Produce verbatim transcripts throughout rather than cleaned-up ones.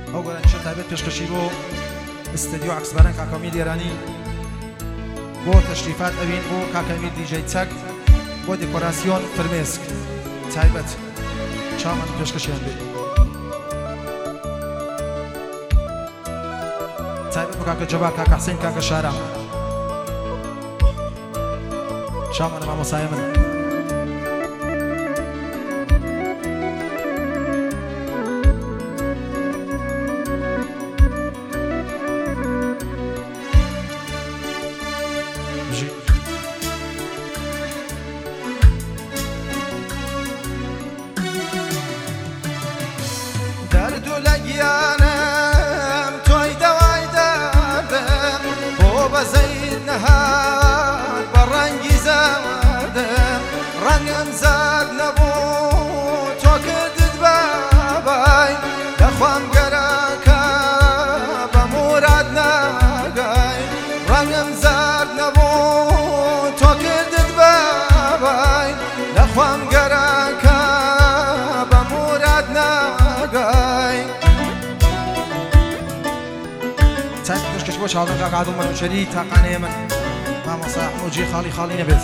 ئەو گۆرانیشە تایبەت پێشکەشی بۆ استدیۆ عەکسباران کاکەمیل ئێرانی بۆ تەشریفات ئەوین بۆ کاکەمیل دیجەی چەک بۆ دێکۆراسیۆن فرمێسک تایبەت چاومان پێشکەشیان بێ تایبەت بۆ کاکە جەبار کاکە حسین کاکە شارە چاومانە مامۆسایە من شاڵن کاکادوو منوچەری تاقانەیە من مامۆستا ئەحمەدجی خاڵی خاڵی نەبێت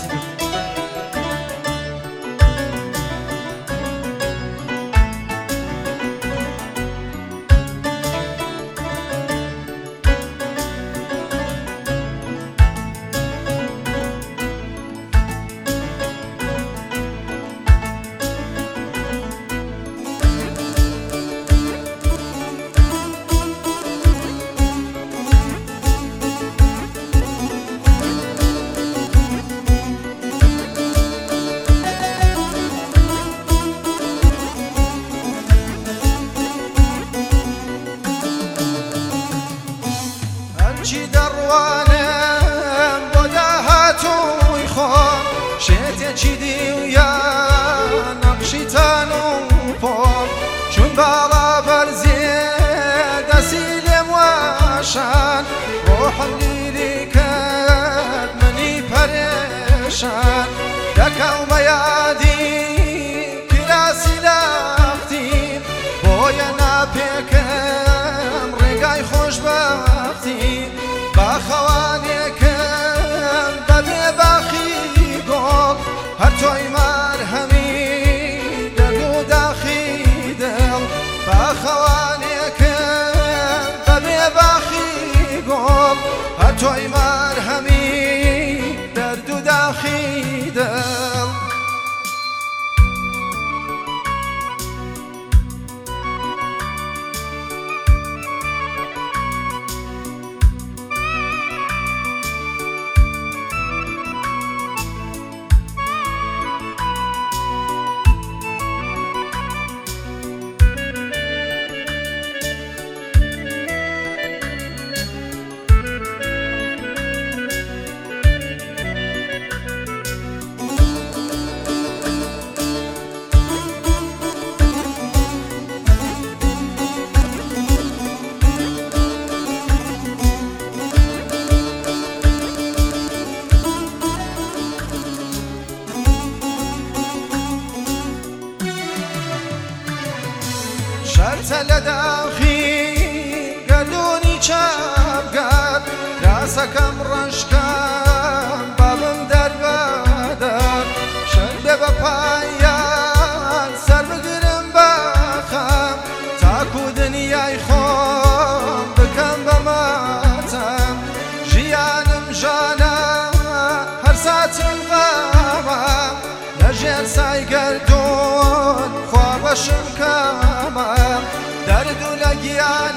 توی مرهمی درد و داخی دل لداخي قالوني شابقات راسكم رشكم بابم دربادر شد بپایان سر بگرم بخم تاکو دنیای خون بکم بماتم جیانم جانا هر ساتم غامم لجر سای گردون خوابشم کامم درد و لگیان